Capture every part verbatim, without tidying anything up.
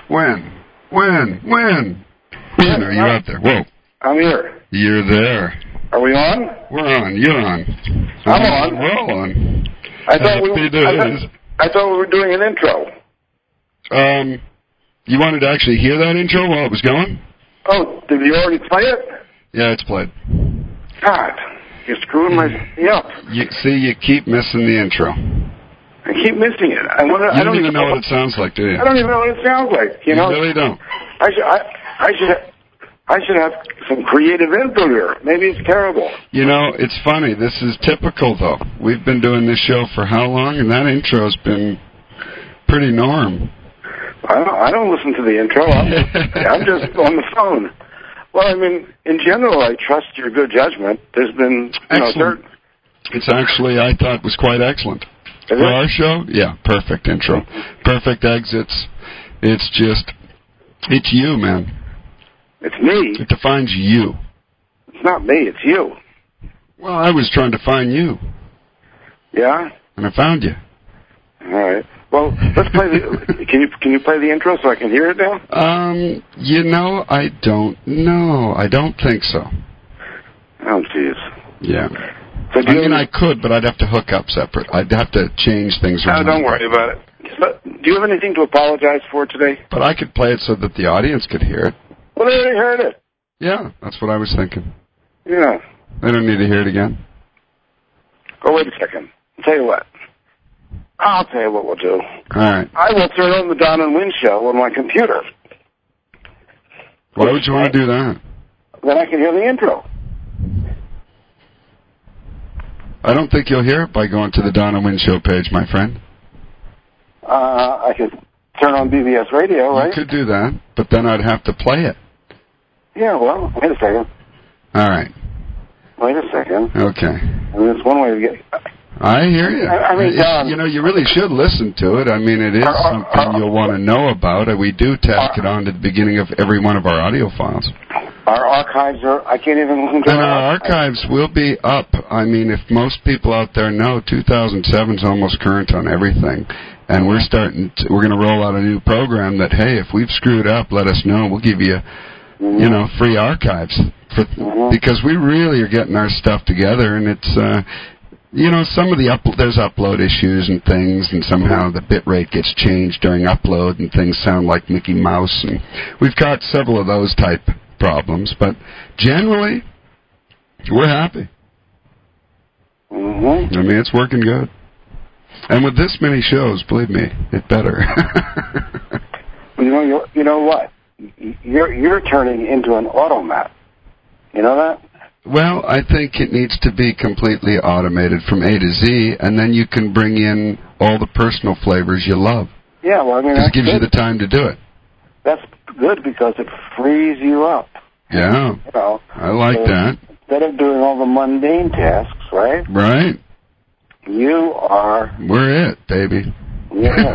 When? When? When? When are you out there? Whoa. I'm here. You're there. Are we on? We're on. You're on. I'm on. We're all on. I thought, we, Happy I, days. thought, I thought we were doing an intro. Um, you wanted to actually hear that intro while it was going? Oh, did you already play it? Yeah, it's played. God, you're screwing my me up. You, see, you keep missing the intro. I keep missing it. I, wonder, You I don't, don't even know know what it sounds like, do you? I don't even know what it sounds like. You, you know, really don't. I should. I, I should. I should have some creative input here. Maybe it's terrible. You know, it's funny. This is typical, though. We've been doing this show for how long, and that intro's been pretty norm. I don't, I don't listen to the intro. I'm, I'm just on the phone. Well, I mean, in general, I trust your good judgment. There's been, you know, Excellent. certain... It's actually, I thought, was quite excellent. Is For it? our show, yeah, perfect intro. Perfect exits. It's just, it's you, man. It's me. It defines you. It's not me. It's you. Well, I was trying to find you. Yeah? And I found you. All right. Well, let's play the... can you can you play the intro so I can hear it now? Um, you know, I don't know. I don't think so. Oh, jeez. Yeah. So do I you mean, have, I could, but I'd have to hook up separate. I'd have to change things no, around. don't worry about it. But do you have anything to apologize for today? But I could play it so that the audience could hear it. Well, they already heard it. Yeah, that's what I was thinking. Yeah. They don't need to hear it again. Oh, wait a second. I'll tell you what. I'll tell you what we'll do. All right. I will turn on the Don and Win show on my computer. Why would you want to do that? Then I can hear the intro. I don't think you'll hear it by going to the Don and Win show page, my friend. Uh, I could turn on B B S radio, right? You could do that, but then I'd have to play it. Yeah, well, wait a second. All right. Wait a second. Okay. I mean, it's one way to get... I hear you. I, I mean, It's, Don, you know, you really should listen to it. I mean, it is Are- are- something are- you'll want to know about. We do tack are- it on to the beginning of every one of our audio files. our archives are... I can't even listen to And our our archives will be up. I mean, if most people out there know, two thousand seven is almost current on everything. And we're starting to, we're going to roll out a new program that, hey, if we've screwed up, let us know. We'll give you, Mm-hmm. you know, free archives. For, Mhm. Because we really are getting our stuff together, and it's, uh, you know, some of the up, there's upload issues and things, and somehow the bit rate gets changed during upload, and things sound like Mickey Mouse, and we've got several of those type problems, but generally, we're happy. Mm-hmm. I mean, it's working good. And with this many shows, believe me, it better. You know, you're, you know what? You're you're turning into an automat. You know that? Well, I think it needs to be completely automated from A to Z, and then you can bring in all the personal flavors you love. Yeah, well, I mean, Because that's it gives good. you the time to do it. That's good because it frees you up. Yeah, You know, I like so that. instead of doing all the mundane tasks, right? Right? You are. We're it, baby. Yeah.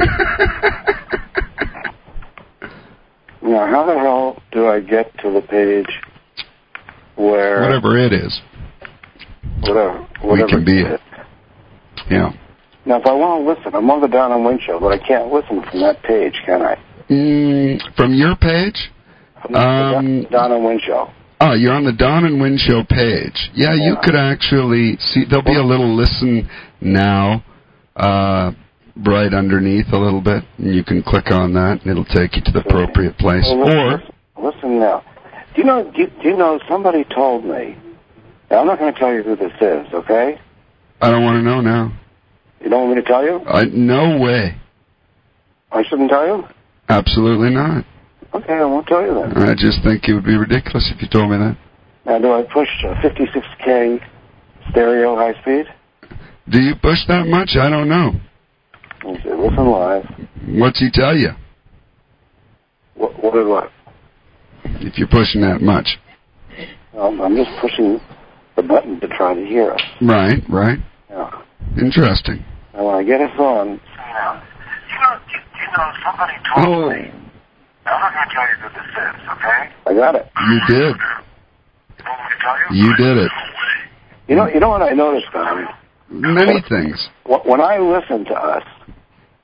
Now, how the hell do I get to the page where Whatever it is, whatever whatever we can be it. Yeah. Now, if I want to listen, I'm on the Don and Win show, but I can't listen from that page, can I? Mm, from your page? From Um, the Don and Win show. Oh, you're on the Don and Win show page. Yeah, you Yeah. could actually see, there'll be a little listen now, uh, right underneath a little bit, and you can click on that, and it'll take you to the appropriate place. Well, listen, Or, listen, listen now. Do you know? Do you, do you know? Somebody told me. Now, I'm not going to tell you who this is. Okay? I don't want to know now. You don't want me to tell you? I, no way. I shouldn't tell you? Absolutely not. Okay, I won't tell you then. I just think it would be ridiculous if you told me that. Now, do I push a fifty-six K stereo high speed? Do you push that much? I don't know. Let me see. Listen live. What's he tell you? What? What is what? If you're pushing that much. Um, I'm just pushing the button to try to hear us. Right, right. Yeah. Interesting. And when I get us on... You know, you, you know somebody told Oh. me... I'm not going to tell you who this is, okay? I got it. You did. You want me to tell you? You did it. You know, you know what I noticed, Don? Many things. When I listen to us,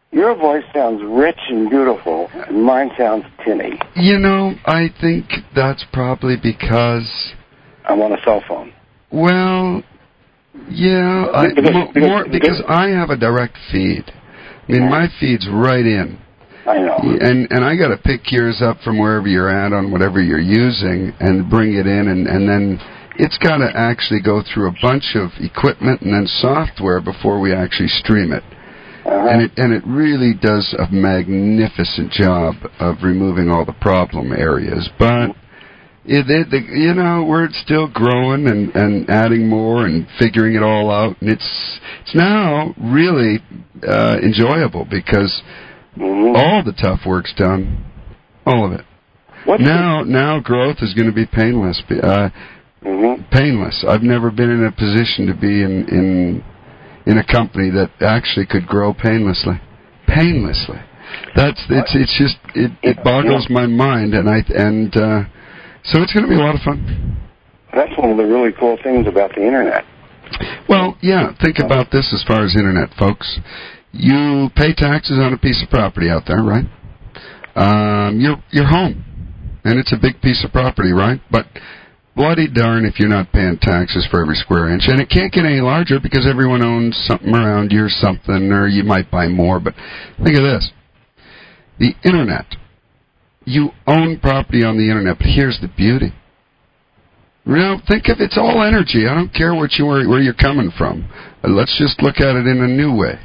Your voice sounds rich and beautiful, and mine sounds tinny. You know, I think that's probably because I'm on a cell phone. Well, yeah, I, because, mo- because, more because, because I have a direct feed. I mean, my feed's right in. I know. And and I got to pick yours up from wherever you're at on whatever you're using and bring it in, and, and then it's got to actually go through a bunch of equipment and then software before we actually stream it. Uh-huh. And it and it really does a magnificent job of removing all the problem areas. But it, it the, you know, we're still growing and, and adding more and figuring it all out. And it's it's now really uh, enjoyable because mm-hmm. all the tough work's done, all of it. What's now the... now growth is going to be painless. Uh, mm-hmm. Painless. I've never been in a position to be in in. in a company that actually could grow painlessly. Painlessly. That's it's it's just it, it boggles my mind, and I and uh, so it's going to be a lot of fun. That's one of the really cool things about the internet. Well, yeah. Think about this as far as internet, folks. You pay taxes on a piece of property out there, right? Um, you're you're home, and it's a big piece of property, right? But bloody darn if you're not paying taxes for every square inch. And it can't get any larger because everyone owns something around you or something, or you might buy more. But think of this. The internet. You own property on the internet, but here's the beauty. You know, think of it's all energy. I don't care what you where, where you're coming from. Let's just look at it in a new way.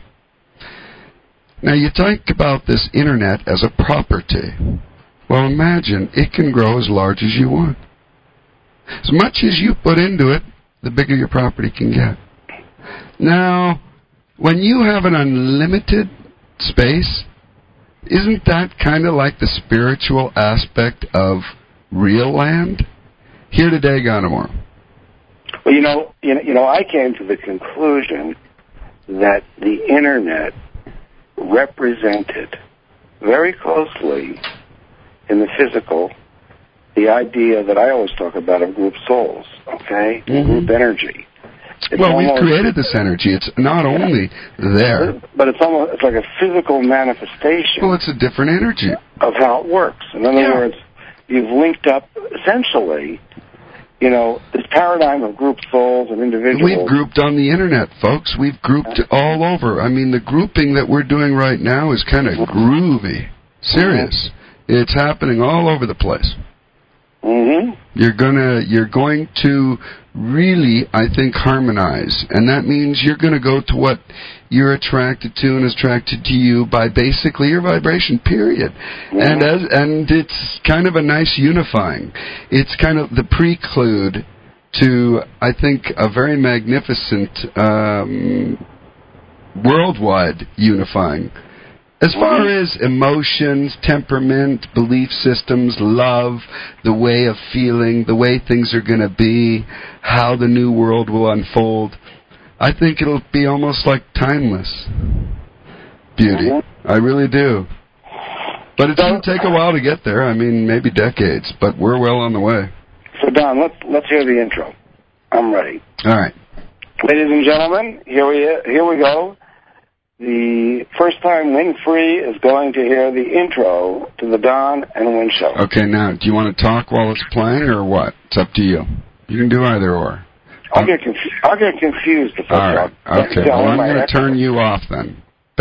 Now, you think about this internet as a property. Well, imagine it can grow as large as you want. As much as you put into it, the bigger your property can get. Now, when you have an unlimited space, isn't that kind of like the spiritual aspect of real land? Here today, gone tomorrow. Well, you know, you know, you know, I came to the conclusion that the internet represented very closely in the physical the idea that I always talk about of group souls, okay? Mm-hmm. Group energy. It's well, we've created this energy. It's not only there. But it's almost it's like a physical manifestation. Well, it's a different energy. Of how it works. In other yeah. words, you've linked up, essentially, you know, this paradigm of group souls and individuals. We've grouped on the internet, folks. We've grouped yeah. all over. I mean, the grouping that we're doing right now is kind of groovy. Serious. Mm-hmm. It's happening all over the place. Mm-hmm. You're gonna, you're going to really, I think, harmonize, and that means you're going to go to what you're attracted to and is attracted to you by basically your vibration. Period. Mm-hmm. And as and it's kind of a nice unifying. It's kind of the prelude to, I think, a very magnificent um, worldwide unifying. As far as emotions, temperament, belief systems, love, the way of feeling, the way things are going to be, how the new world will unfold, I think it'll be almost like timeless beauty. Mm-hmm. I really do. But it's going to take a while to get there. I mean, maybe decades, but we're well on the way. So, Don, let's, let's hear the intro. I'm ready. All right. Ladies and gentlemen, here we here we go. The first time Win-Free is going to hear the intro to the Don and Win Show. Okay, now, do you want to talk while it's playing or what? It's up to you. You can do either or. I'll, um, get, confu- I'll get confused if I All right, talk. okay. Well, I'm going to turn you off then.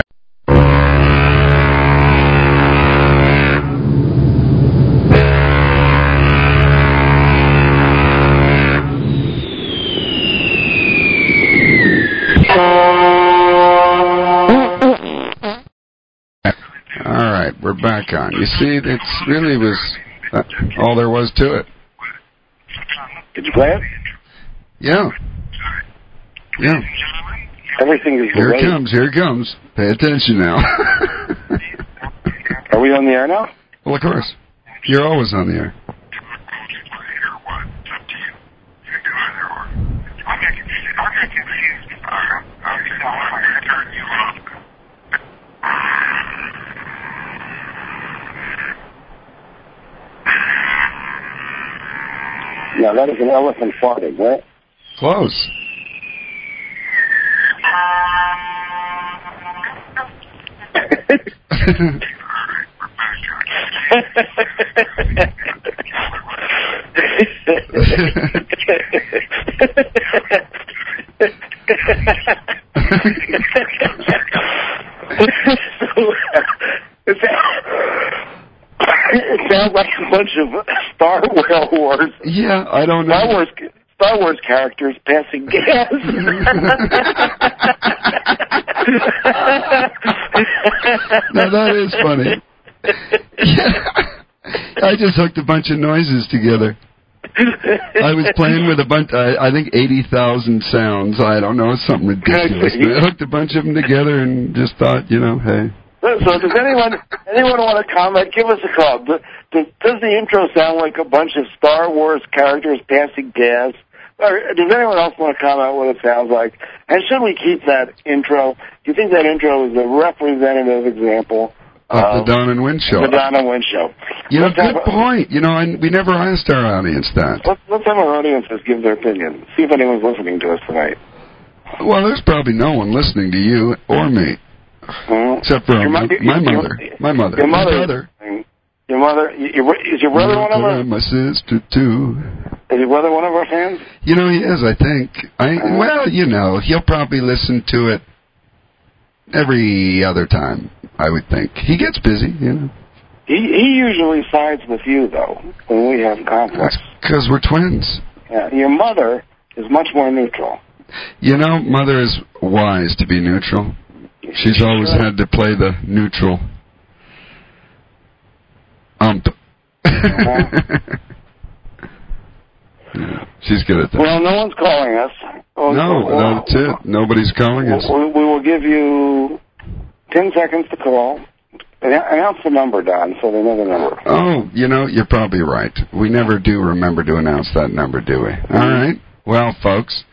We're back on. You see, it really was uh, all there was to it. Did you play it? Yeah. Yeah. Everything is Here great. it comes. Here it comes. Pay attention now. Are we on the air now? Well, of course. You're always on the air. Yeah, that is an elephant farting, right? Close. It sounds like a bunch of Star Wars. Yeah, I don't know. Star Wars, Star Wars characters passing gas. Now that is funny. Yeah. I just hooked a bunch of noises together. I was playing with a bunch, I, I think eighty thousand sounds. I don't know, something ridiculous. But I hooked a bunch of them together and just thought, you know, hey. So does anyone anyone want to comment? Give us a call. Does, does the intro sound like a bunch of Star Wars characters passing gas? Or does anyone else want to comment what it sounds like? And should we keep that intro? Do you think that intro is a representative example of the Don and Wynn show? The Don and Wynn show. You know, let's good have, point. You know, and we never asked our audience that. Let's, let's have our audiences give their opinion. See if anyone's listening to us tonight. Well, there's probably no one listening to you or me. Mm-hmm. Except for my, my mother. My mother. Your mother. My brother. Your mother. Your, is your brother one of our... My sister, too. Is your brother one of our fans? You know, he is, I think. I uh-huh. Well, you know, he'll probably listen to it every other time, I would think. He gets busy, you know. He he usually sides with you, though, when we have conflicts. Because we're twins. Yeah, your mother is much more neutral. You know, Mother is wise to be neutral. She's sure. always had to play the neutral ump. Uh-huh. Yeah, she's good at that. Well, no one's calling us. Oh, no, well, that's it. Nobody's calling us. We, we will give you ten seconds to call. Announce the number, Don, so they know the number. Oh, you know, you're probably right. We never do remember to announce that number, do we? Mm-hmm. All right. Well, folks,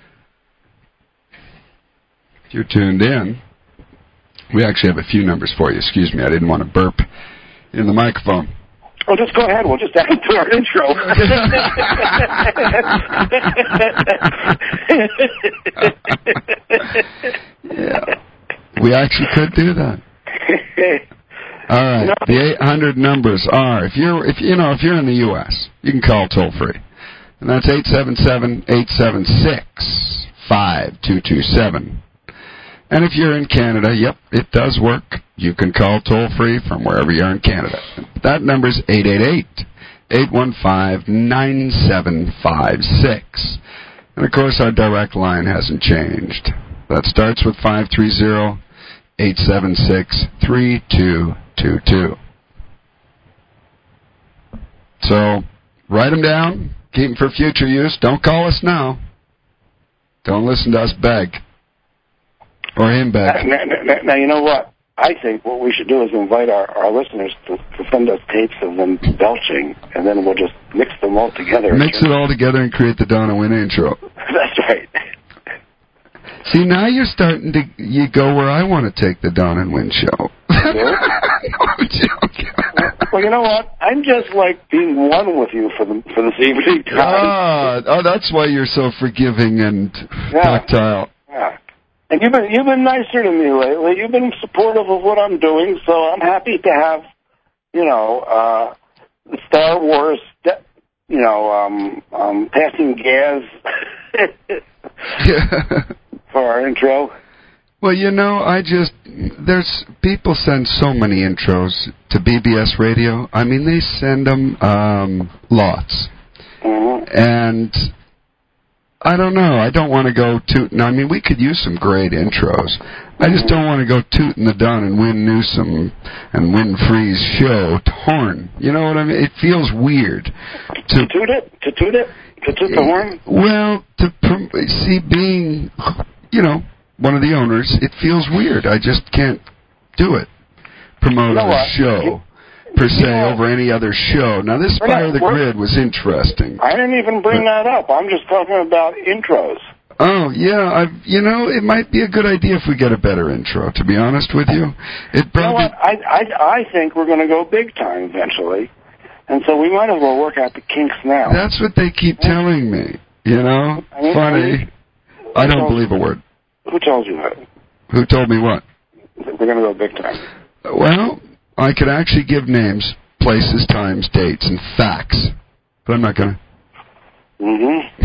if you're tuned in, we actually have a few numbers for you. Excuse me, I didn't want to burp in the microphone. Oh, just go ahead. We'll just add it to our intro. Yeah. We actually could do that. All right. No. The eight hundred numbers are, if you're if you know, if you're in the U S, you can call toll free. And that's eight seven seven, eight seven six, five two two seven. And if you're in Canada, yep, it does work. You can call toll-free from wherever you are in Canada. That number's eight eight eight, eight one five, nine seven five six. And, of course, our direct line hasn't changed. That starts with five three zero, eight seven six, three two two two. So, write them down. Keep them for future use. Don't call us now. Don't listen to us beg. Or him back. Now, now, now, you know what? I think what we should do is invite our, our listeners to, to send us tapes of them belching, and then we'll just mix them all together. Mix it all together and create the Don and Wynn intro. That's right. See, now you're starting to you go where I want to take the Don and Wynn show. Yeah? I'm joking. Well, you know what? I'm just like being one with you for the for this evening. Ah, oh, that's why you're so forgiving and yeah. tactile. Yeah. And you've been you've been nicer to me lately. You've been supportive of what I'm doing, so I'm happy to have, you know, uh, Star Wars, you know, um, um, passing gas for our intro. Well, you know, I just there's people send so many intros to B B S Radio. I mean, they send them um, lots, mm-hmm. and. I don't know. I don't want to go tooting. I mean, we could use some great intros. I just don't want to go tooting the Don and Wynn Newsom and Wynn Freeze show horn. You know what I mean? It feels weird. To, to toot it? To toot it? To toot the horn? Well, to see, being, you know, one of the owners, it feels weird. I just can't do it. Promote you know a what? show. You, per se, yeah. over any other show. Now, this Fire the Grid was interesting. I didn't even bring but, that up. I'm just talking about intros. Oh, yeah. I've, you know, it might be a good idea if we get a better intro, to be honest with you. It probably... You know what? I, I, I think we're going to go big time eventually, and so we might as well work out the kinks now. That's what they keep telling me, you know? I mean, Funny. I, mean, I don't believe a word. Who told you that? Who told me what? We're going to go big time. Well, I could actually give names, places, times, dates, and facts, but I'm not going to. Mm-hmm.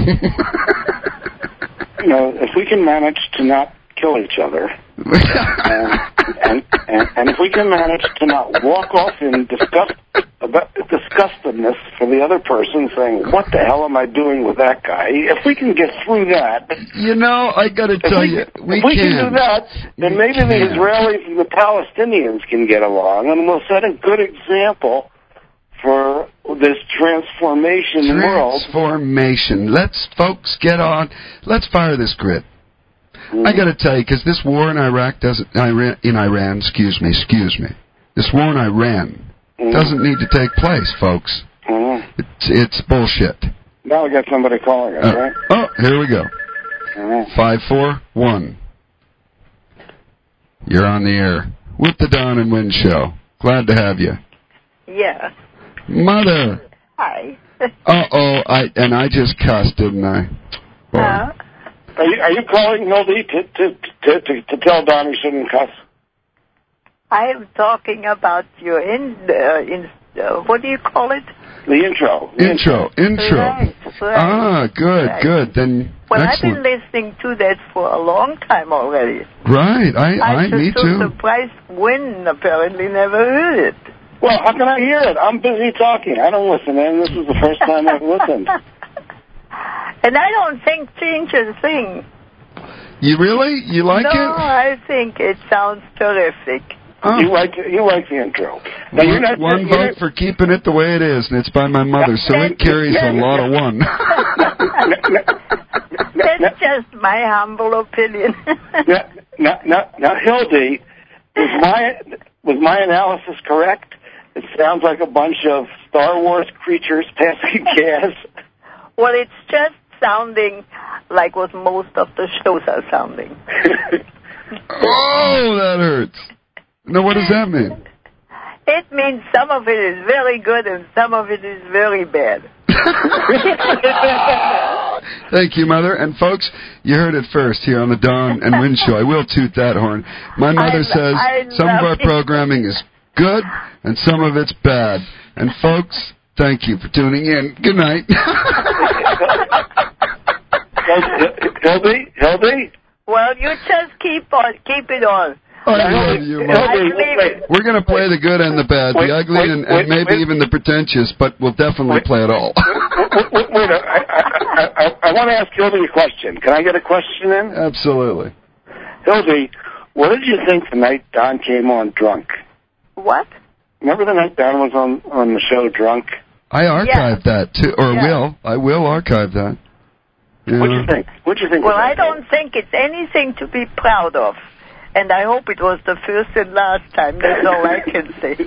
You know, if we can manage to not kill each other, and, and, and, and if we can manage to not walk off in disgust, about disgustedness for the other person, saying, "What the hell am I doing with that guy?" If we can get through that, you know, I got to tell we, you, we, if we can. can do that, then we maybe can. the Israelis and the Palestinians can get along, and we'll set a good example for this transformation world. Transformation. Let's, folks, get on. Let's fire this grid. Mm-hmm. I got to tell you, because this war in Iraq doesn't, Iran, in Iran, excuse me, excuse me, this war in Iran mm-hmm. doesn't need to take place, folks. Mm-hmm. It's, it's bullshit. Now we got somebody calling us, uh, right? Oh, here we go. Mm-hmm. Five, four, one. You're on the air with the Don and Wynn Show. Glad to have you. Yeah. Mother. Hi. Uh-oh, I and I just cussed, didn't I? Boy. Uh, are you are you calling Hildy to to, to to to tell Don he shouldn't cuss? I am talking about your in uh, in uh, what do you call it? The intro. The intro. Intro. Right, right. Ah, good, right. good. Then well, excellent. I've been listening to that for a long time already. Right. I, I, I'm me so too. surprised Wynn apparently never heard it. Well, how can I hear it? I'm busy talking. I don't listen in. This is the first time I've listened. And I don't think change a thing. You really? You like no, it? No, I think it sounds terrific. Oh. You like you like the intro. Now, one you're not, one you're, vote you're, for keeping it the way it is, and it's by my mother, so it carries yeah, a lot of one. That's just my humble opinion. now, now, now, now, Hildy, was my was my analysis correct? It sounds like a bunch of Star Wars creatures passing gas. Well, it's just sounding like what most of the shows are sounding. Oh, that hurts. Now, what does that mean? It means some of it is very good and some of it is very bad. Thank you, Mother. And, folks, you heard it first here on the Don and Wynn Show. I will toot that horn. My mother I, says I some of our it. programming is good and some of it's bad. And, folks, thank you for tuning in. Good night. Hildy? Hildy? Well, you just keep on, keep it on. I love you, Mother. We're going to play the good and the bad, wait, the ugly, wait, and, wait, and maybe wait. even the pretentious, but we'll definitely wait, play it all. wait, wait, wait I, I, I, I want to ask Hildy a question. Can I get a question in? Absolutely. Hildy, what did you think the night Don came on drunk? What? Remember the night Don was on, on the show drunk? I archived yeah. that, too, or yeah. will. I will archive that. Yeah. What'd you think? What'd you think? Well, I don't think it's anything to be proud of. And I hope it was the first and last time. That's all I can say.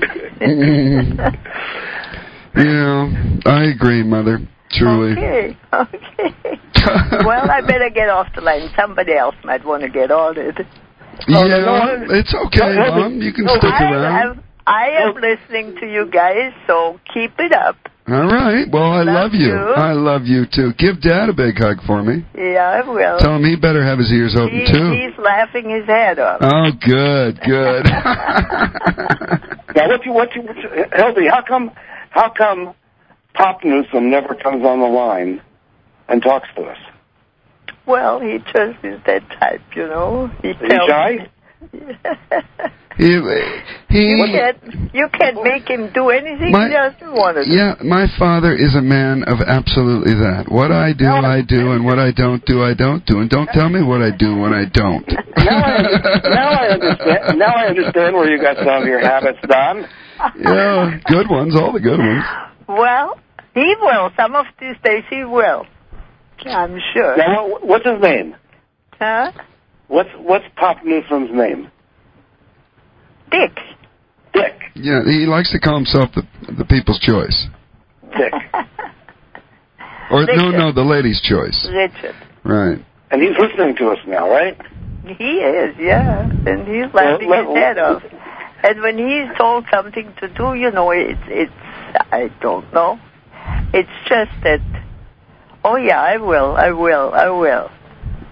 Yeah, I agree, Mother. Truly. Okay, okay. Well, I better get off the line. Somebody else might want to get on it. Yeah, no, it's okay, Mom. You can no, stick I, around. I am listening to you guys, so keep it up. All right. Well, I love, love you. you. I love you, too. Give Dad a big hug for me. Yeah, I will. Tell him he better have his ears open, he, too. He's laughing his head off. Oh, good, good. Now, what you, what you, what you, Hildy, how come, how come Pop Newsom never comes on the line and talks to us? Well, he just is that type, you know. He Is he shy? he, he, you can't, you can't make him do anything my, he doesn't want to do. Yeah, my father is a man of absolutely that. What I do, I do, and what I don't do, I don't do. And don't tell me what I do when I don't. now, I, now I understand. Now I understand where you got some of your habits, Don. Yeah, good ones, all the good ones. Well, he will. Some of these days he will. I'm sure. Now, what, what's his name? Huh? What's what's Pop Newsom's name? Dick. Dick. Yeah, he likes to call himself the the people's choice. Dick. Or Richard. no, no, the lady's choice. Richard. Right. And he's listening to us now, right? He is, yeah. And he's laughing well, his head off. And when he's told something to do, you know, it's it's I don't know. It's just that. Oh yeah, I will, I will, I will.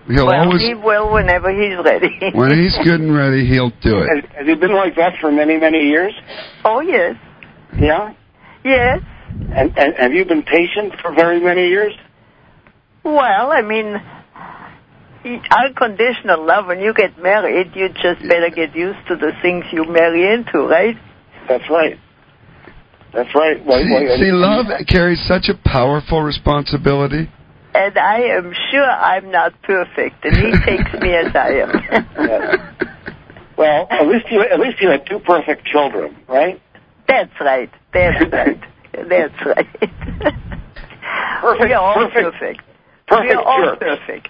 He'll well, always, he will whenever he's ready. when he's good and ready, he'll do it. Has, has he been like that for many, many years? Oh, yes. Yeah? Yes. And, and have you been patient for very many years? Well, I mean, unconditional love, when you get married, you just better get used to the things you marry into, right? That's right. That's right. Why, See, why, see, love carries such a powerful responsibility. And I am sure I'm not perfect, and he takes me as I am. Yes. Well, at least you at least you had two perfect children, right? That's right. That's right. That's right. Perfect. We are all perfect. Perfect. Perfect. We are all jerks. perfect.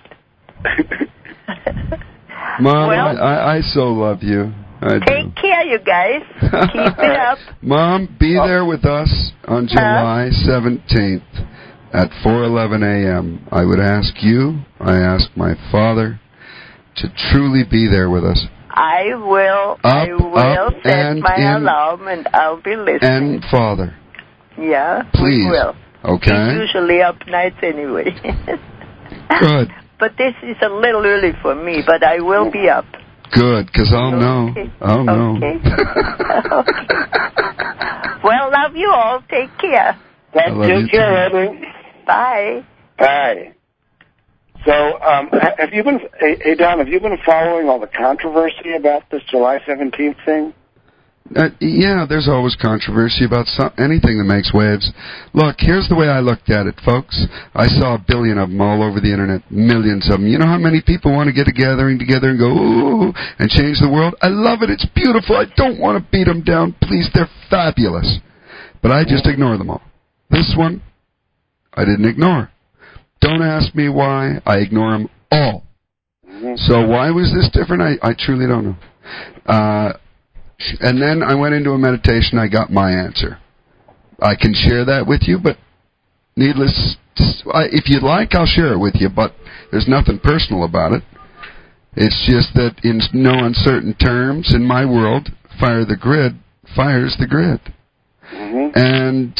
Mom, Well, I, I, I so love you. I take do. care, you guys. Keep it up. Mom, be there with us on July seventeenth at four eleven a.m. I would ask you, I ask my father, to truly be there with us. I will. Up, I will up, set and my in, alarm, and I'll be listening. And Father. Yeah, Please. we will. Okay? He's usually up nights anyway. Good. But this is a little early for me, but I will be up. Good, because I'll know. Okay. I'll know. Okay. Okay. Well, love you all. Take care. Take love you care, too. Edwin. Bye. Bye. So, um, ha- have you been, hey, hey, Don, have you been following all the controversy about this July seventeenth thing? Uh, yeah, there's always controversy about some, anything that makes waves. Look, here's the way I looked at it, folks. I saw a billion of them all over the internet, millions of them. You know how many people want to get a gathering together and go, ooh, and change the world? I love it. It's beautiful. I don't want to beat them down. Please, they're fabulous. But I just ignore them all. This one, I didn't ignore. Don't ask me why. I ignore them all. So why was this different? I, I truly don't know. Uh... And then I went into a meditation. I got my answer. I can share that with you, but needless, I, if you'd like, I'll share it with you, but there's nothing personal about it. It's just that in no uncertain terms, in my world, fire the grid, fires the grid. Mm-hmm. And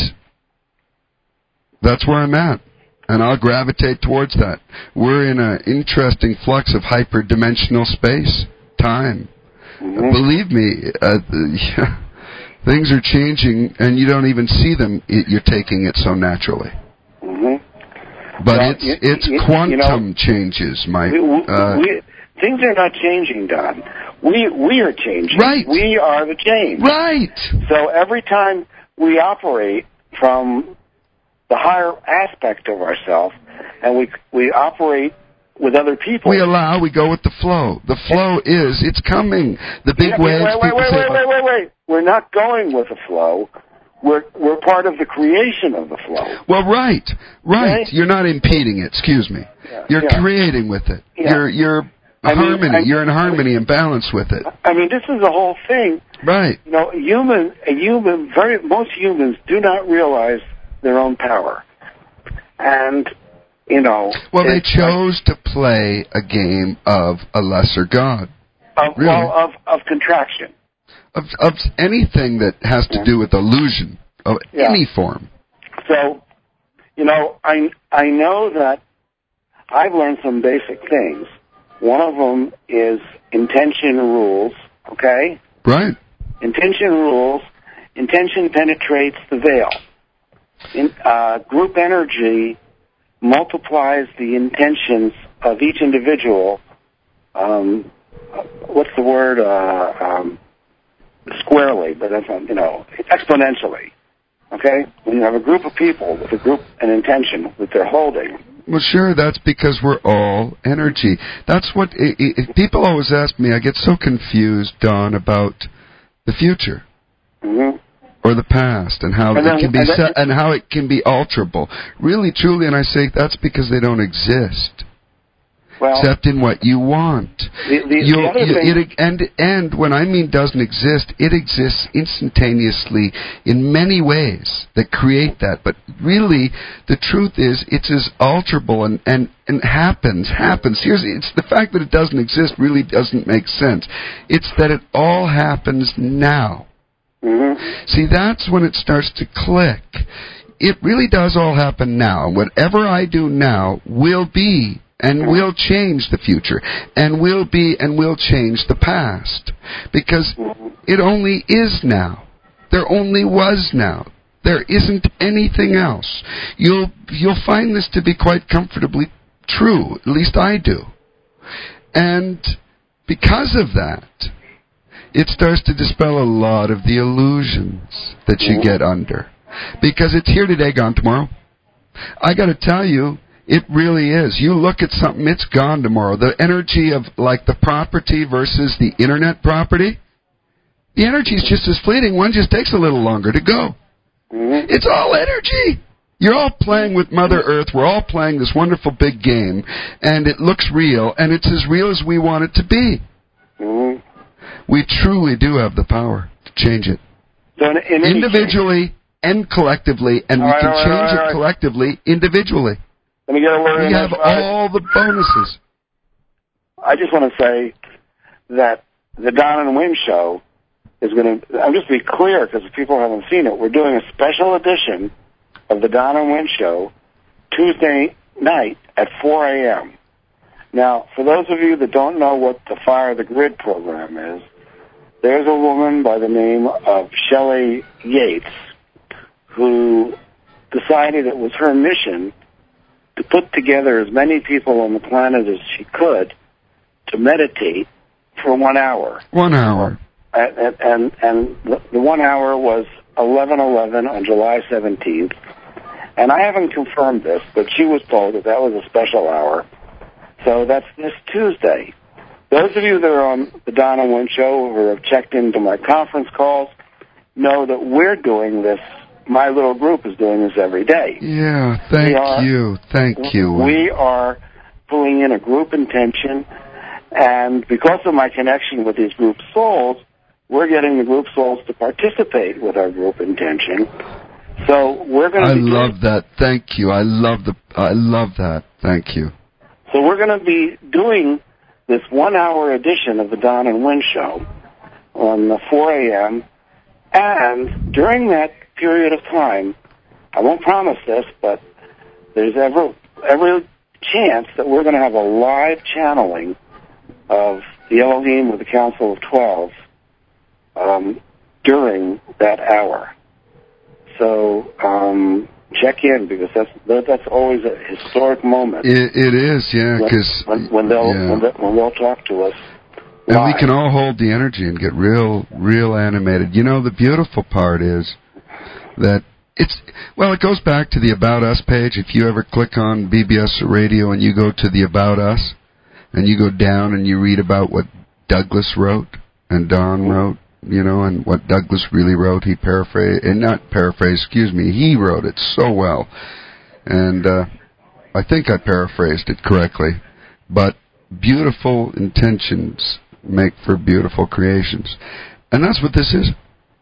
that's where I'm at. And I'll gravitate towards that. We're in an interesting flux of hyperdimensional space, time. Mm-hmm. Believe me, uh, yeah, things are changing, and you don't even see them. It, you're taking it so naturally. Mm-hmm. But well, it's you, it's you, quantum you know, changes, Mike. We, we, uh, we, things are not changing, Don. We we are changing. Right. We are the change. Right. So every time we operate from the higher aspect of ourselves, and we we operate with other people. We allow, we go with the flow. The flow is, it's coming. The big yeah, waves, wait, wait, people wait, say, wait, wait, wait, wait. We're not going with the flow. We're we're part of the creation of the flow. Well, right, right. Okay? You're not impeding it. Excuse me. Yeah, You're yeah. creating with it. Yeah. You're you're I mean, harmony. I, you're in harmony and balance with it. I mean, this is the whole thing. Right. You know, a human, a human, very most humans do not realize their own power, and you know. Well, they chose like, to play a game of a lesser god. Of, really. Well, of of contraction. Of of anything that has to yeah. do with illusion of yeah. any form. So, you know, I I know that I've learned some basic things. One of them is intention rules. Okay. Right. Intention rules. Intention penetrates the veil. In, uh, group energy multiplies the intentions of each individual. Um, what's the word? Uh, um, squarely, but that's not, you know, exponentially. Okay? When you have a group of people with a group, an intention that they're holding. Well, sure, that's because we're all energy. That's what, it, it, people always ask me, I get so confused, Don, about the future. Mm-hmm. Or the past, and how and it then, can be and, then, set, and how it can be alterable. Really, truly, and I say that's because they don't exist. Well, except in what you want. The, the, you, the other you, thing, it, and and when I mean doesn't exist, it exists instantaneously in many ways that create that. But really, the truth is, it's as alterable and and and happens happens. Here's it's the fact that it doesn't exist really doesn't make sense. It's that it all happens now. Mm-hmm. See, that's when it starts to click. It really does all happen now. Whatever I do now will be And we'll change the future. And we'll be, and we'll change the past. Because it only is now. There only was now. There isn't anything else. You'll, you'll find this to be quite comfortably true. At least I do. And because of that, it starts to dispel a lot of the illusions that you get under. Because it's here today, gone tomorrow. I got to tell you, it really is. You look at something, it's gone tomorrow. The energy of, like, the property versus the internet property, the energy is just as fleeting. One just takes a little longer to go. Mm-hmm. It's all energy. You're all playing with Mother Earth. We're all playing this wonderful big game, and it looks real, and it's as real as we want it to be. Mm-hmm. We truly do have the power to change it. So in, in individually and collectively, and all we right, can right, change right, right. it collectively, individually. Let me get a word we in. We have all the bonuses. I just want to say that the Don and Win show is going to, I'm just be clear because people haven't seen it, we're doing a special edition of the Don and Win show Tuesday night at four a.m. Now, for those of you that don't know what the Fire the Grid program is, there's a woman by the name of Shelley Yates who decided it was her mission to put together as many people on the planet as she could to meditate for one hour. One hour. And, and, and the one hour was eleven eleven on July seventeenth. And I haven't confirmed this, but she was told that that was a special hour. So that's this Tuesday. Those of you that are on the Don and Win show or have checked into my conference calls know that we're doing this. My little group is doing this every day. Yeah, thank are, you. Thank you. We are pulling in a group intention, and because of my connection with these group souls, we're getting the group souls to participate with our group intention. So we're going to. I be love doing, that. Thank you. I love the. I love that. Thank you. So we're going to be doing this one-hour edition of the Don and Win show on four a.m. And during that period of time, I won't promise this, but there's every every chance that we're going to have a live channeling of the Elohim with the Council of Twelve um, during that hour. So um, check in because that's that's always a historic moment. It, it is, yeah, because when, when, when they'll yeah. when, they, when they'll talk to us. And live. We can all hold the energy and get real, real animated. You know, the beautiful part is that it's, well, it goes back to the About Us page. If you ever click on B B S Radio and you go to the About Us, and you go down and you read about what Douglas wrote and Don wrote, you know, and what Douglas really wrote, he paraphrased, and not paraphrased, excuse me, he wrote it so well. And uh, I think I paraphrased it correctly. But beautiful intentions make for beautiful creations. And that's what this is.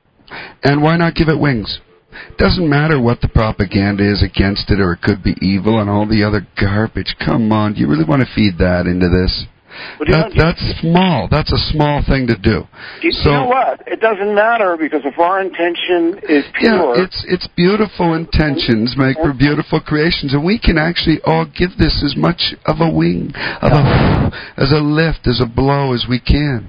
And why not give it wings? Doesn't matter what the propaganda is against it, or it could be evil and all the other garbage. Come on, do you really want to feed that into this? That, that's small. That's a small thing to do. You, so, you know what? It doesn't matter because if our intention is pure... Yeah, it's, it's beautiful intentions make for beautiful creations, and we can actually all give this as much of a wing, of a, as a lift, as a blow as we can.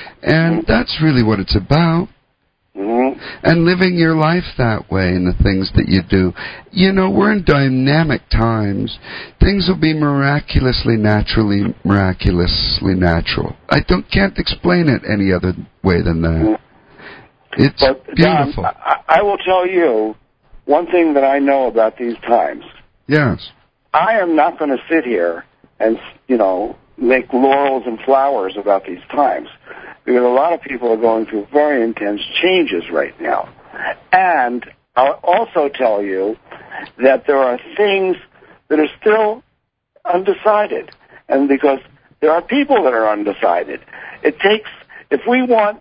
And that's really what it's about. Mm-hmm. And living your life that way in the things that you do. You know, we're in dynamic times. Things will be miraculously, naturally, miraculously natural. I don't can't explain it any other way than that. It's but, beautiful. Don, I, I will tell you one thing that I know about these times. Yes. I am not going to sit here and, you know, make laurels and flowers about these times. Because a lot of people are going through very intense changes right now. And I'll also tell you that there are things that are still undecided. And because there are people that are undecided, it takes, if we want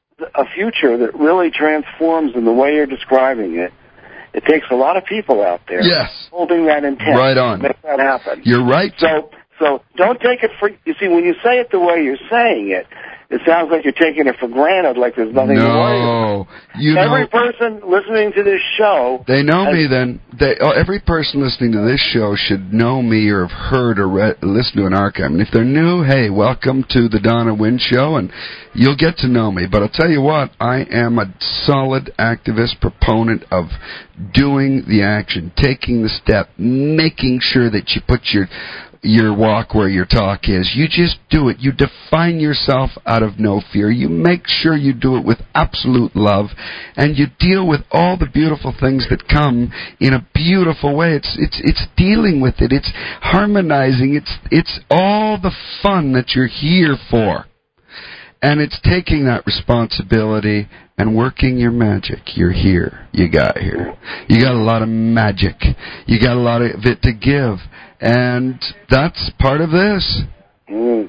a future that really transforms in the way you're describing it, it takes a lot of people out there yes. holding that intent right on. to make that happen. You're right. So, so don't take it for, you see, when you say it the way you're saying it, it sounds like you're taking it for granted, like there's nothing no, to worry about. You every know, person listening to this show... They know has, me then. They, oh, every person listening to this show should know me or have heard or read, listened to an archive. And if they're new, hey, welcome to the Donna Wynne Show, and you'll get to know me. But I'll tell you what, I am a solid activist proponent of doing the action, taking the step, making sure that you put your... your walk where your talk is. You just do it. You define yourself out of no fear. You make sure you do it with absolute love, and you deal with all the beautiful things that come in a beautiful way. It's it's it's dealing with it. It's harmonizing. It's it's all the fun that you're here for. And it's taking that responsibility and working your magic. You're here. You got here. You got a lot of magic. You got a lot of it to give. And that's part of this. Mm.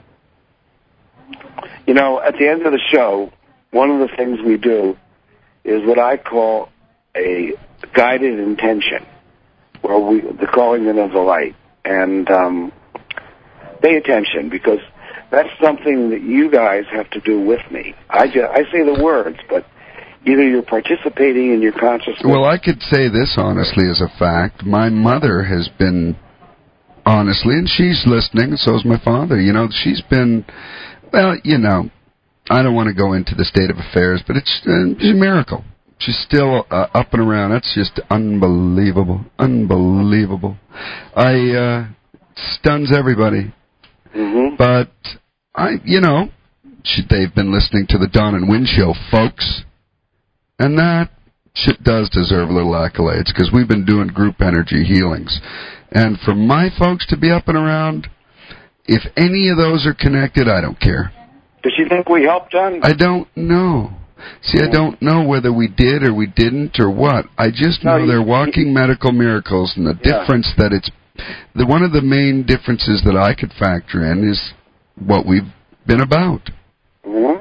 You know, at the end of the show, one of the things we do is what I call a guided intention, where we, the calling in of the light. And um, pay attention, because that's something that you guys have to do with me. I, just, I say the words, but either you're participating in your consciousness... Well, I could say this honestly as a fact. My mother has been... Honestly, and she's listening, and so is my father. You know, she's been, well, you know, I don't want to go into the state of affairs, but it's, uh, it's a miracle. She's still uh, up and around. That's just unbelievable, unbelievable. I, uh, stuns everybody. Mm-hmm. But, I, you know, she, they've been listening to the Don and Wynne Show, folks, and that shit does deserve a little accolades, because we've been doing group energy healings. And for my folks to be up and around, if any of those are connected, I don't care. Does she think we helped, John? I don't know. See, I don't know whether we did or we didn't or what. I just know no, they're walking you, medical miracles, and the yeah. difference that it's... The, one of the main differences that I could factor in is what we've been about. Mm-hmm.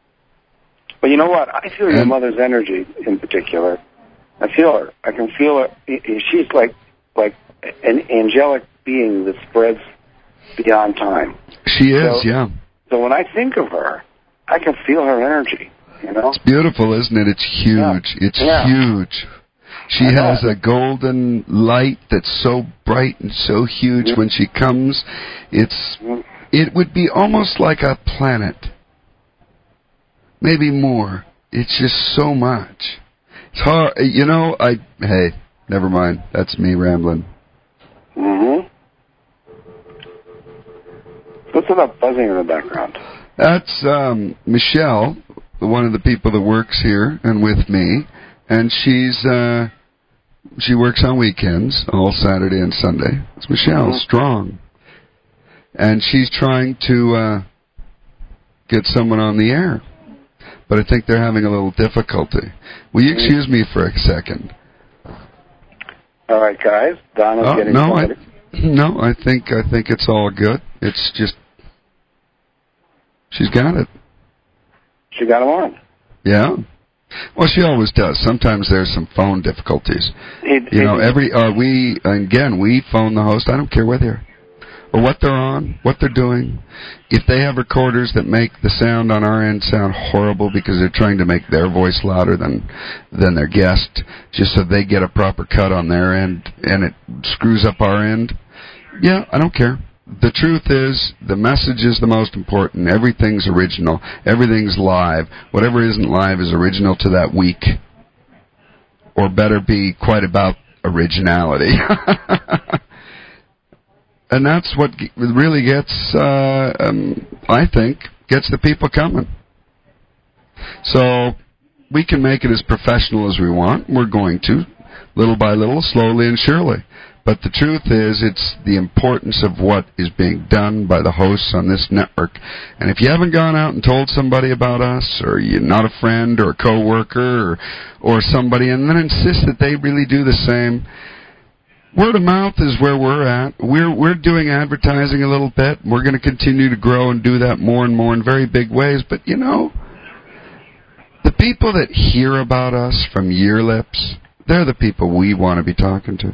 But you know what? I feel and, your mother's energy in particular. I feel her. I can feel her. She's like like an angelic being that spreads beyond time. She is, so, yeah. So when I think of her, I can feel her energy, you know? It's beautiful, isn't it? It's huge. Yeah. It's yeah. huge. She has a golden light that's so bright and so huge mm-hmm. when she comes. It's mm-hmm. It would be almost like a planet. Maybe more. It's just so much. It's hard. You know, I... Hey, never mind. That's me rambling. Mm-hmm. What's that buzzing in the background? That's um, Michelle, one of the people that works here and with me. And she's... Uh, she works on weekends, all Saturday and Sunday. It's Michelle, mm-hmm. Strong. And she's trying to uh, get someone on the air. But I think they're having a little difficulty. Will you excuse me for a second? All right, guys. Donna's oh, getting no, started. I, no, I think I think it's all good. It's just she's got it. She got him on. Yeah. Well, she always does. Sometimes there's some phone difficulties. It, you it, know, every uh, we again we phone the host. I don't care whether they're or what they're on, what they're doing. If they have recorders that make the sound on our end sound horrible because they're trying to make their voice louder than than their guest, just so they get a proper cut on their end, and it screws up our end, yeah, I don't care. The truth is, the message is the most important. Everything's original. Everything's live. Whatever isn't live is original to that week. Or better be quite about originality. And that's what really gets, uh, um, I think, gets the people coming. So we can make it as professional as we want. We're going to, little by little, slowly and surely. But the truth is, it's the importance of what is being done by the hosts on this network. And if you haven't gone out and told somebody about us, or you're not a friend or a coworker or, or somebody, and then insist that they really do the same, word of mouth is where we're at. We're we're doing advertising a little bit. We're going to continue to grow and do that more and more in very big ways. But, you know, the people that hear about us from your lips, they're the people we want to be talking to.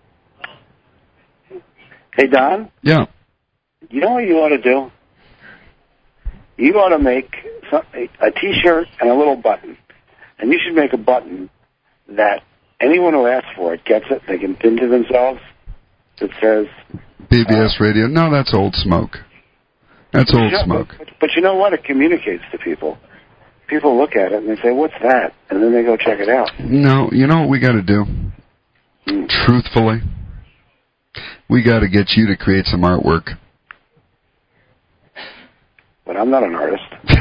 Hey, Don? Yeah. You know what you ought to do? You ought to make some, a, a T-shirt and a little button. And you should make a button that anyone who asks for it gets it. They can pin to themselves. That says B B S uh, Radio. No, that's old smoke. That's old you know, smoke. But, but you know what? It communicates to people. People look at it and they say, "What's that?" And then they go check it out. No, you know what we got to do? Mm. Truthfully, we got to get you to create some artwork. But I'm not an artist.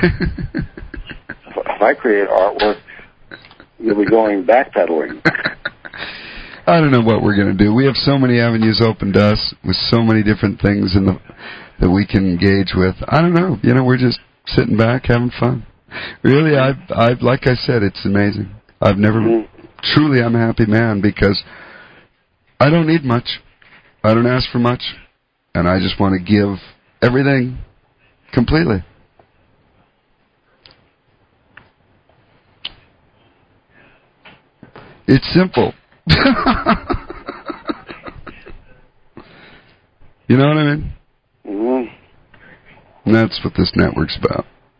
If I create artwork, you'll be going backpedaling. I don't know what we're going to do. We have so many avenues open to us with so many different things in the, that we can engage with. I don't know. You know, we're just sitting back having fun. Really, I've, I've, like I said, it's amazing. I've never, mm-hmm. truly, I'm a happy man because I don't need much. I don't ask for much. And I just want to give everything completely. It's simple. You know what I mean? Mm-hmm. And that's what this network's about.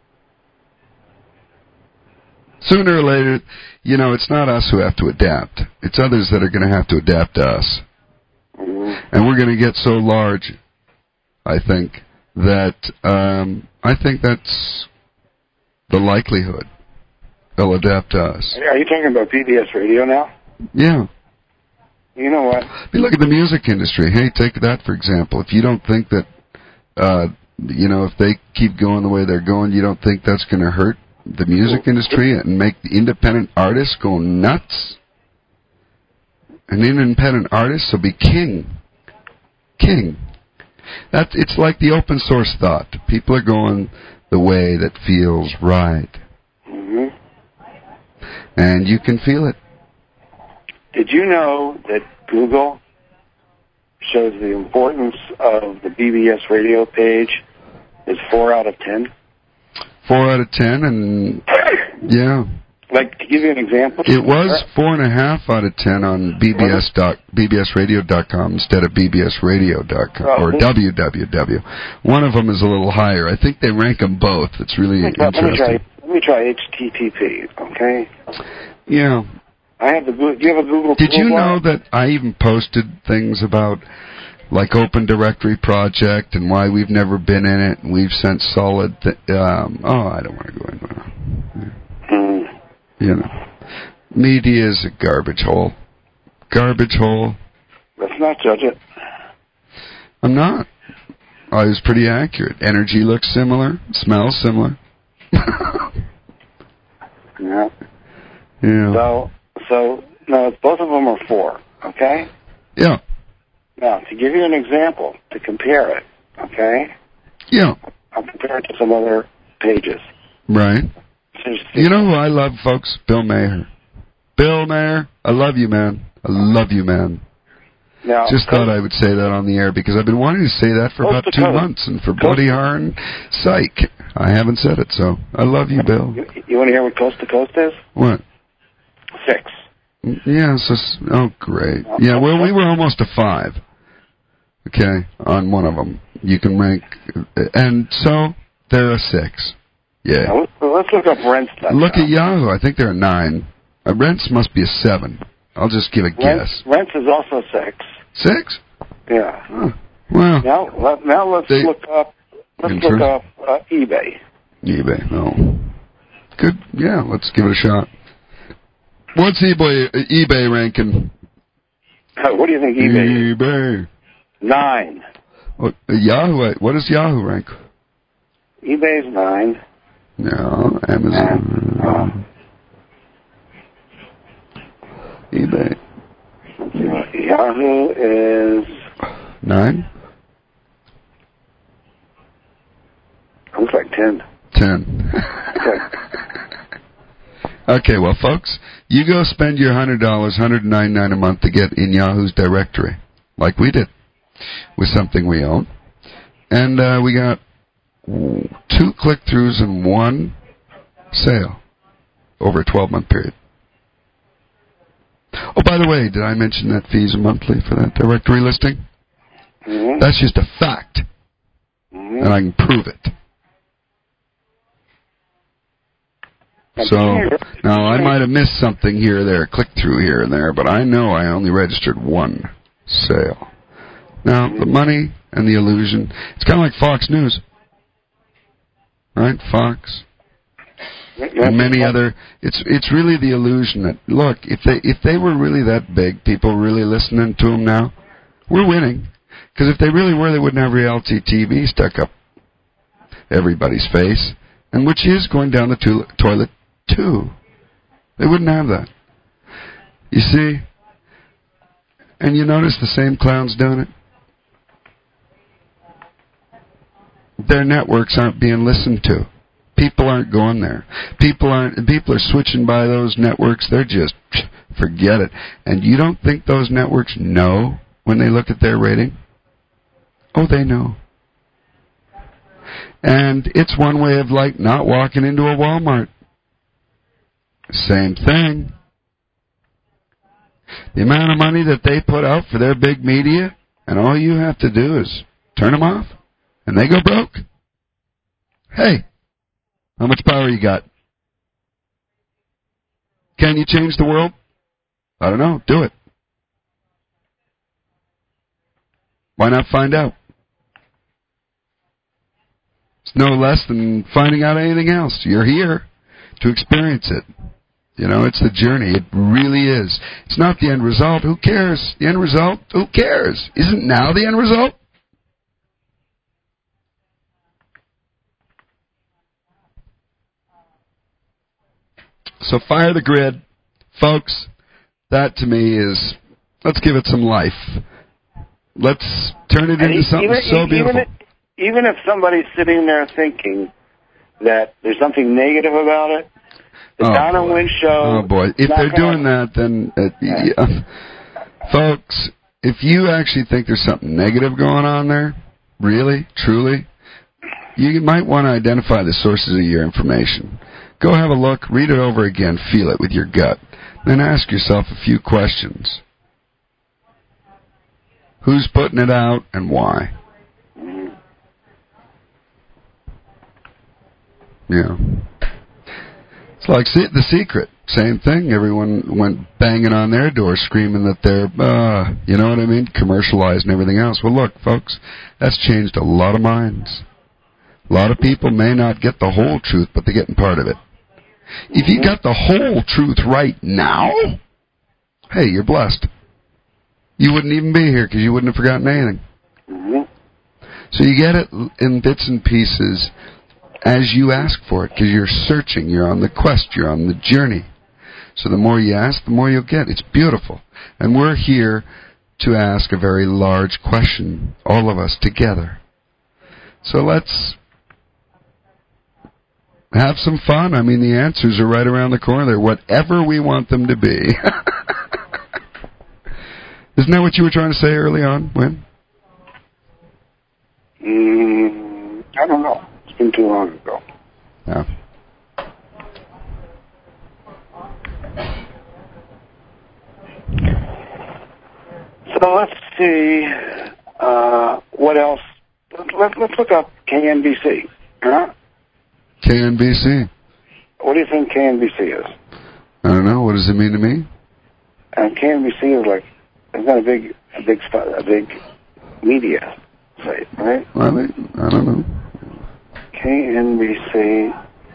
Sooner or later, you know, it's not us who have to adapt. It's others that are going to have to adapt to us. Mm-hmm. And we're going to get so large, I think, that um, I think that's the likelihood. They'll adapt to us. Are you talking about P B S Radio now? Yeah. You know what? I mean, look at the music industry. Hey, take that for example. If you don't think that, uh, you know, if they keep going the way they're going, you don't think that's going to hurt the music industry and make the independent artists go nuts? An independent artist will be king. King. That, it's like the open source thought. People are going the way that feels right. Mm-hmm. And you can feel it. Did you know that Google shows the importance of the B B S radio page is four out of ten? Four out of ten, and yeah. Like, to give you an example. It was four and a half out of ten on B B S dot, B B S radio dot com instead of B B S radio dot com oh, or W W W. One of them is a little higher. I think they rank them both. It's really let me, interesting. Let me try, let me try H T T P, okay? Yeah. I have the, do you have a Google? Did you Google know that I even posted things about like Open Directory Project and why we've never been in it, and we've sent solid, th- um, oh, I don't want to go into it. Mm. You know, media is a garbage hole. Garbage hole. Let's not judge it. I'm not. I was pretty accurate. Energy looks similar, smells similar. Yeah. Yeah. So, so, no, both of them are four, okay? Yeah. Now, to give you an example, to compare it, okay? Yeah. I'll compare it to some other pages. Right. You know who I love, folks? Bill Maher. Bill Maher, I love you, man. I love you, man. Now, Just thought I would say that on the air because I've been wanting to say that for about two coast. months, and for bloody darn psych, I haven't said it. So I love you, Bill. You, you want to hear what coast to coast is? What? Six. Yeah. So, oh, great. Yeah. Well, we were almost a five. Okay, on one of them, you can rank, and so they're a six. Yeah. Now, let's, let's look up rents. Look at Yahoo. I think they're a nine. Uh, rents must be a seven. I'll just give a Rents, guess. Rents is also six. Six? Yeah. Huh. Well. Now, let, now let's they, look up. Let's intro- look up uh, eBay. eBay. Oh. Good. Yeah. Let's give it a shot. What's eBay? Uh, eBay ranking? What do you think eBay? Is? eBay. Nine. What, uh, Yahoo? What does Yahoo rank? eBay's nine. No, Amazon. Uh, eBay. Yahoo is nine. Looks like ten. Ten. Okay. Okay, well, folks, you go spend your hundred dollars, one hundred nine dollars a month to get in Yahoo's directory, like we did, with something we own, and uh, we got two click-throughs and one sale over a twelve-month period. Oh, by the way, did I mention that fees are monthly for that directory listing? Mm-hmm. That's just a fact, mm-hmm. and I can prove it. So, now I might have missed something here or there, click through here and there, but I know I only registered one sale. Now, the money and the illusion, it's kind of like Fox News. Right? Fox. And many other, it's it's really the illusion that, look, if they if they were really that big, people really listening to them now, we're winning. Because if they really were, they wouldn't have reality T V stuck up everybody's face, and which is going down the to- toilet too. They wouldn't have that. You see? And you notice the same clowns doing it? Their networks aren't being listened to. People aren't going there. People aren't. People are switching by those networks. They're just, forget it. And you don't think those networks know when they look at their rating? Oh, they know. And it's one way of like not walking into a Walmart. Same thing. The amount of money that they put out for their big media, and all you have to do is turn them off, and they go broke. Hey, how much power you got? Can you change the world? I don't know. Do it. Why not find out? It's no less than finding out anything else. You're here to experience it. You know, it's the journey. It really is. It's not the end result. Who cares? The end result? Who cares? Isn't now the end result? So fire the grid. Folks, that to me is, let's give it some life. Let's turn it into something even, so beautiful. Even if, even if somebody's sitting there thinking that there's something negative about it, the oh, Donna boy. Wynn show... Oh, boy. If they're doing that, then... Uh, yeah. Folks, if you actually think there's something negative going on there, really, truly, you might want to identify the sources of your information. Go have a look, read it over again, feel it with your gut. Then ask yourself a few questions. Who's putting it out and why? Yeah. It's like The Secret. Same thing. Everyone went banging on their door screaming that they're, uh, you know what I mean, commercialized and everything else. Well, look, folks, that's changed a lot of minds. A lot of people may not get the whole truth, but they're getting part of it. If you got the whole truth right now, hey, you're blessed. You wouldn't even be here because you wouldn't have forgotten anything. So you get it in bits and pieces as you ask for it, because you're searching, you're on the quest, you're on the journey. So the more you ask, the more you'll get. It's beautiful. And we're here to ask a very large question, all of us together. So let's have some fun. I mean, the answers are right around the corner. They're whatever we want them to be. Isn't that what you were trying to say early on, Wynn? Mm, I don't know. It's been too long ago. Yeah. So let's see uh, what else. Let, let's look up K N B C. Huh? K N B C. What do you think K N B C is? I don't know. What does it mean to me? And K N B C is like, it's not a big, a big, a big media site, right? Well, I don't know. K N B C.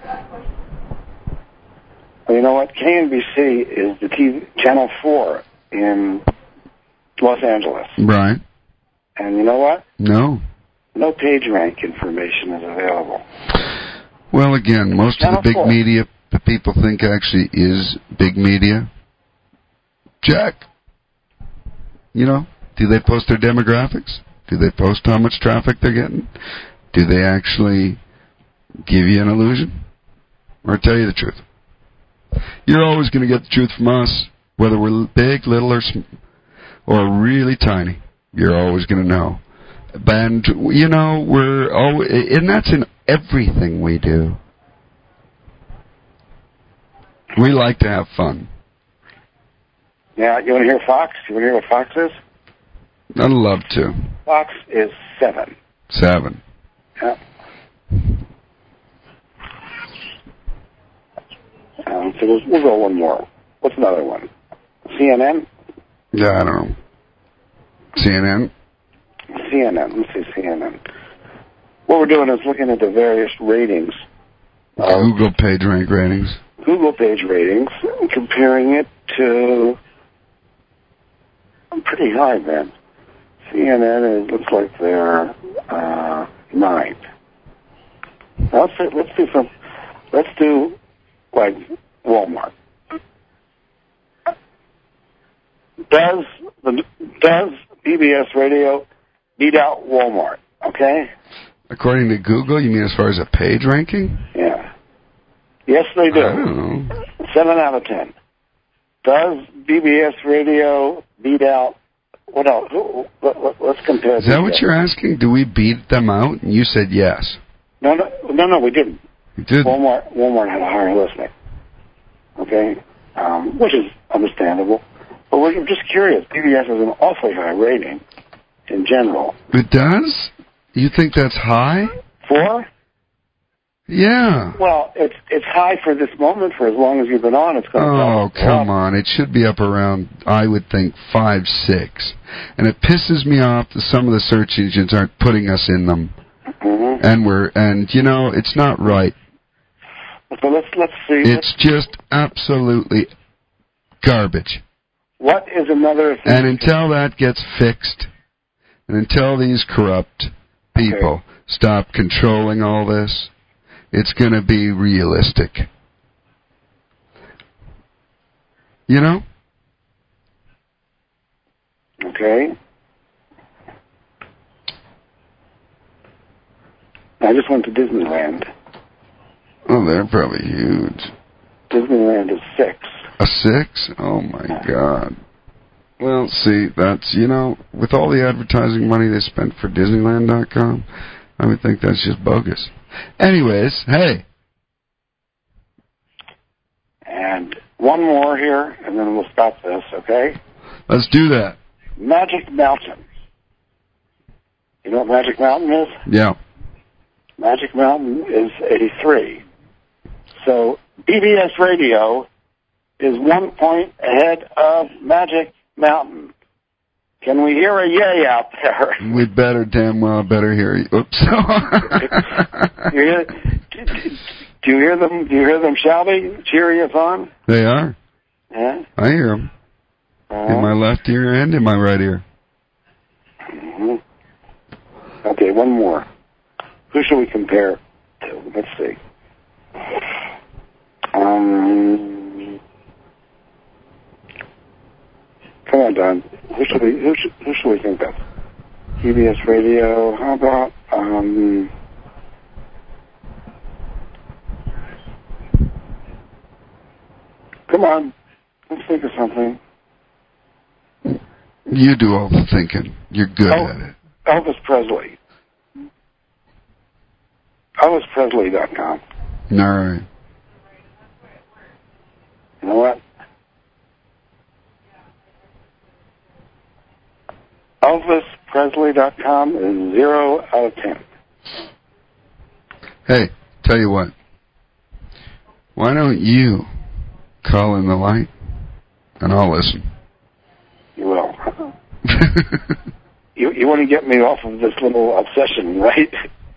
Well, you know what? K N B C is the T V, Channel four in Los Angeles. Right. And you know what? No. No page rank information is available. Well, again, most Channel of the big four. media that people think actually is big media. Check. You know, do they post their demographics? Do they post how much traffic they're getting? Do they actually give you an illusion? Or tell you the truth? You're always going to get the truth from us, whether we're big, little, or sm- or really tiny. You're always going to know. And, you know, we're always, and that's in everything we do. We like to have fun. Yeah, you want to hear Fox? You want to hear what Fox is? I'd love to. Fox is seven. Seven. Yeah. we'll, we'll go one more. What's another one? C N N? Yeah, I don't know. C N N? C N N. Let's see, C N N. What we're doing is looking at the various ratings. Google page rank ratings. Google page ratings, comparing it to... pretty high, man. C N N, it looks like they're uh, nine. Let's see, let's do some... Let's do, like, Walmart. Does the does B B S Radio beat out Walmart? Okay. According to Google, you mean as far as a page ranking? Yeah. Yes, they do. I don't know. Seven out of ten. Does B B S Radio beat out? What else? Let's compare. Is that what you're asking? Do we beat them out? And you said yes. No, no, no, no. We didn't. We did. Walmart, Walmart had a higher listening. Okay, um, which is understandable. But we're I'm just curious. B B S has an awfully high rating in general. It does? You think that's high? Four? Yeah. Well, it's it's high for this moment. For as long as you've been on, it's going to Oh, go come up. on. It should be up around, I would think, five, six. And it pisses me off that some of the search engines aren't putting us in them. Mm-hmm. And we're, and you know, it's not right. So let's let's see. It's just absolutely garbage. What is another thing? And until that gets fixed, and until these corrupt people Okay. stop controlling all this, it's going to be realistic. You know? Okay. I just went to Disneyland. Oh, they're probably huge. Disneyland is six. A six? Oh, my God. Well, see, that's, you know, with all the advertising money they spent for Disneyland dot com, I would think that's just bogus. Anyways, hey. And one more here, and then we'll stop this, okay? Let's do that. Magic Mountain. You know what Magic Mountain is? Yeah. Magic Mountain is eighty-three. So B B S Radio is one point ahead of Magic Mountain. Can we hear a yay out there? We'd better, damn well, better hear you. Oops. you hear, do, do you hear them? Do you hear them shouting, cheering us on? They are. Yeah. I hear them. Uh-huh. In my left ear and in my right ear. Mm-hmm. Okay, one more. Who should we compare to? Let's see. Um, come on, Don. Who should we? Who should? Who should we think of? B B S Radio. How about? Um, come on. Let's think of something. You do all the thinking. You're good oh, at it. Elvis Presley. Elvis Presley dot com. All right. You know what? Elvis Presley dot com is zero out of ten. Hey, tell you what. Why don't you call in the light and I'll listen. You will. you you want to get me off of this little obsession, right?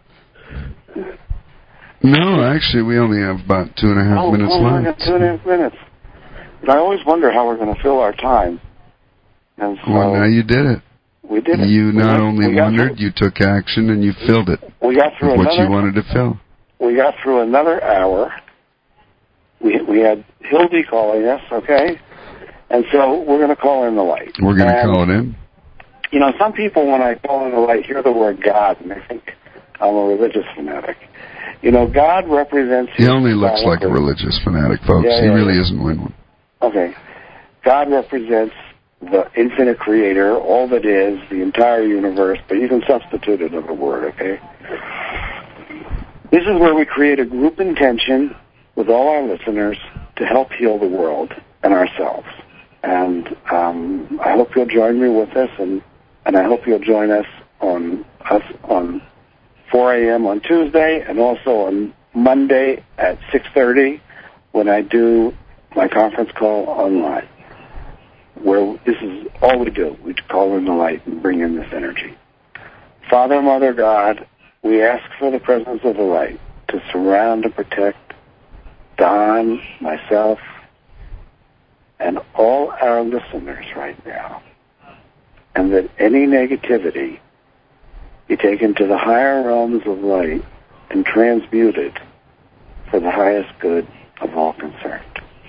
No, actually, we only have about two and a half oh, minutes oh, left. I got two and a half minutes. But I always wonder how we're going to fill our time. And so Well, now you did it. we did it. You we not went, only we got wondered, through, you took action and you filled it we got through with what another, you wanted to fill. We got through another hour. We we had Hildy calling us, okay? And so we're going to call in the light. We're going to And, call it in. You know, some people, when I call in the light, hear the word God, and they think I'm a religious fanatic. You know, God represents... He only looks like a religious fanatic, folks. Yeah, he yeah, really yeah. isn't one. Okay. God represents the infinite creator, all that is, the entire universe, but you can substitute another word, okay? This is where we create a group intention with all our listeners to help heal the world and ourselves. And um, I hope you'll join me with this, and, and I hope you'll join us on us on four a.m. on Tuesday, and also on Monday at six thirty when I do my conference call online, where this is all we do. We call in the light and bring in this energy. Father, Mother, God, we ask for the presence of the light to surround and protect Don, myself, and all our listeners right now, and that any negativity be taken to the higher realms of light and transmuted for the highest good of all concerned.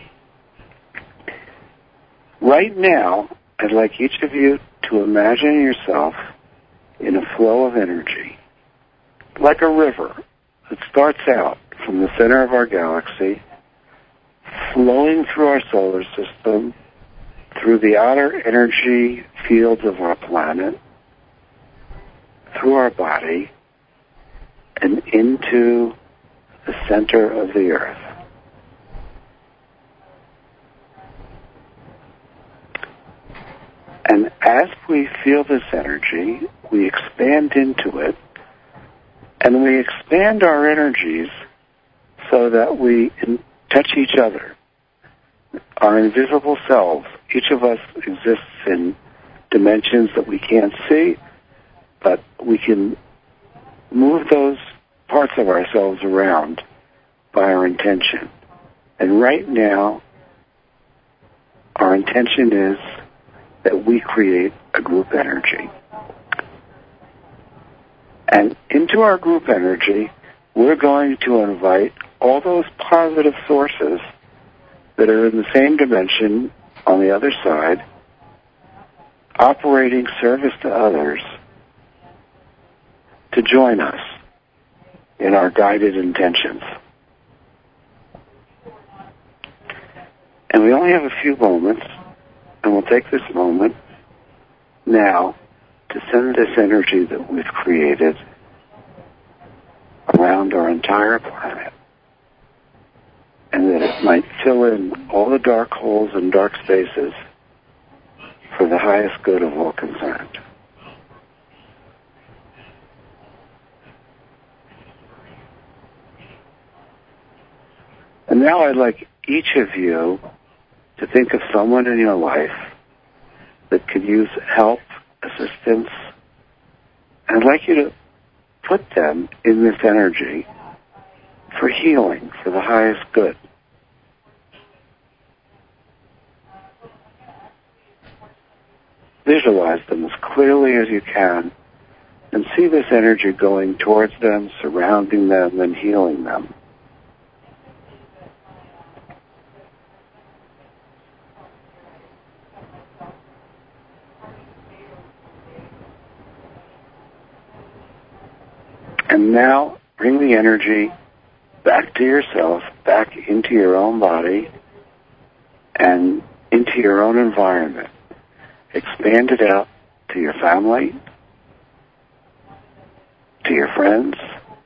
Right now, I'd like each of you to imagine yourself in a flow of energy, like a river that starts out from the center of our galaxy, flowing through our solar system, through the outer energy fields of our planet, through our body, and into the center of the earth. And as we feel this energy, we expand into it, and we expand our energies so that we in- touch each other. Our invisible selves, each of us exists in dimensions that we can't see, but we can move those parts of ourselves around by our intention. And right now, our intention is that we create a group energy. And into our group energy, we're going to invite all those positive sources that are in the same dimension on the other side, operating service to others, to join us in our guided intentions. And we only have a few moments, and we'll take this moment now to send this energy that we've created around our entire planet, and that it might fill in all the dark holes and dark spaces for the highest good of all concerned. And now I'd like each of you to think of someone in your life that could use help, assistance, and I'd like you to put them in this energy for healing, for the highest good. Visualize them as clearly as you can and see this energy going towards them, surrounding them, and healing them. And now bring the energy back to yourself, back into your own body, and into your own environment. Expand it out to your family, to your friends,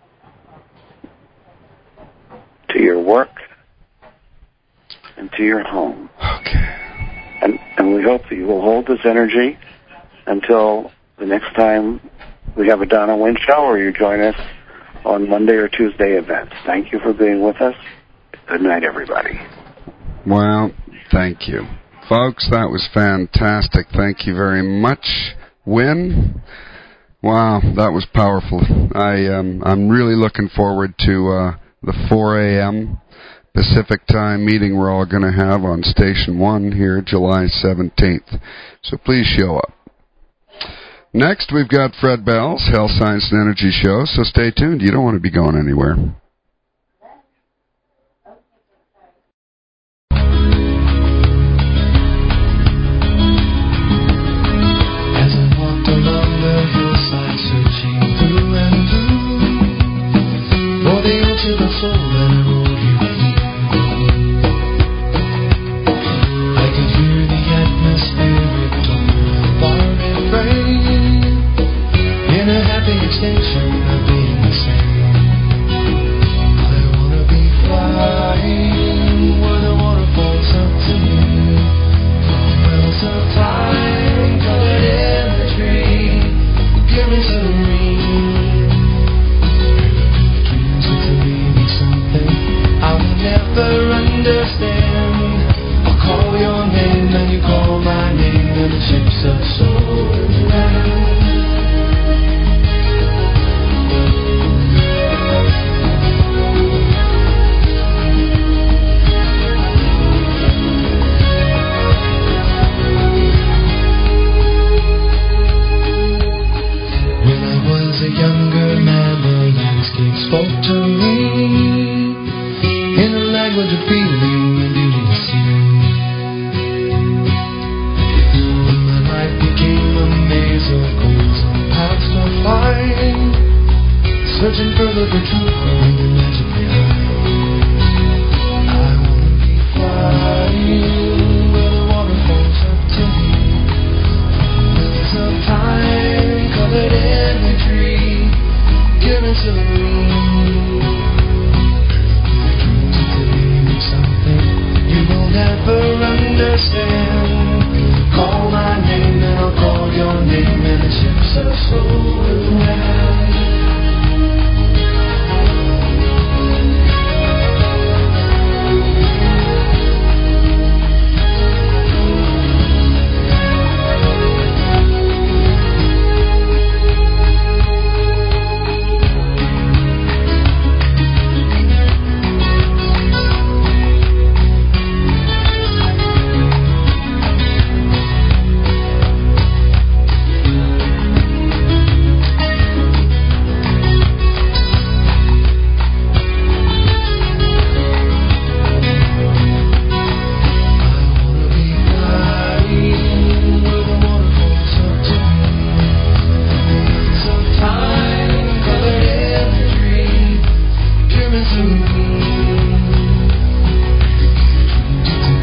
to your work, and to your home. Okay. And, and we hope that you will hold this energy until the next time we have a Donna Wynne show, or you join us on Monday or Tuesday events. Thank you for being with us. Good night, everybody. Well, thank you. Folks, that was fantastic. Thank you very much, Wynne. Wow, that was powerful. I, um, I'm really looking forward to uh, the four a.m. Pacific time meeting we're all going to have on Station one here, July seventeenth. So please show up. Next, we've got Fred Bell's Health, Science, and Energy Show, so stay tuned. You don't want to be going anywhere. As I walked along the hillside, searching through and through for the ultimate soul that I wrote you in. I could hear the atmospheric tone of our refrain, in a happy extension of being the same. I wanna be flying where the waterfalls up to me, from wells of time colored in the tree, pure and serene. Dreams of to me be something to me in the language of feeling and beauty to see. When my life became a maze of goals and paths to find, searching further for truth